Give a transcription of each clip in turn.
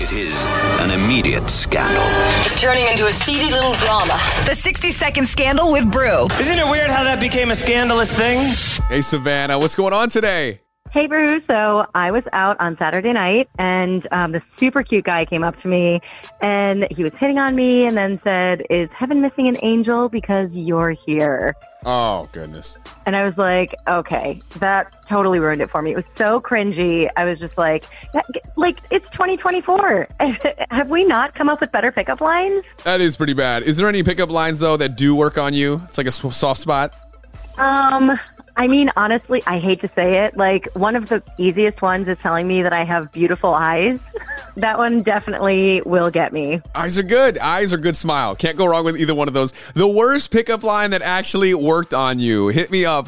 It is an immediate scandal. It's turning into a seedy little drama. The 60-second scandal with Brew. Isn't it weird how that became a scandalous thing? Hey, Savannah, what's going on today? Hey, Brew. So I was out on Saturday night, and this super cute guy came up to me, and he was hitting on me and then said, "Is heaven missing an angel because you're here?" Oh, goodness. And I was like, okay, that totally ruined it for me. It was so cringy. I was just like, it's 2024. Have we not come up with better pickup lines? That is pretty bad. Is there any pickup lines, though, that do work on you? It's like a soft spot? I mean, honestly, I hate to say it. Like, one of the easiest ones is telling me that I have beautiful eyes. That one definitely will get me. Eyes are good. Eyes are good smile. Can't go wrong with either one of those. The worst pickup line that actually worked on you. Hit me up,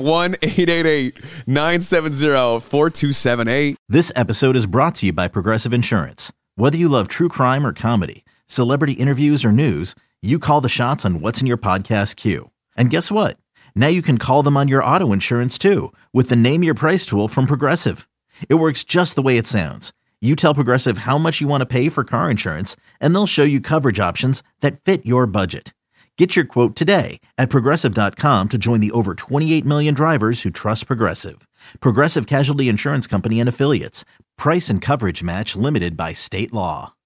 1-888-970-4278. This episode is brought to you by Progressive Insurance. Whether you love true crime or comedy, celebrity interviews or news, you call the shots on what's in your podcast queue. And guess what? Now you can call them on your auto insurance too with the Name Your Price tool from Progressive. It works just the way it sounds. You tell Progressive how much you want to pay for car insurance, and they'll show you coverage options that fit your budget. Get your quote today at Progressive.com to join the over 28 million drivers who trust Progressive. Progressive Casualty Insurance Company and Affiliates. Price and coverage match limited by state law.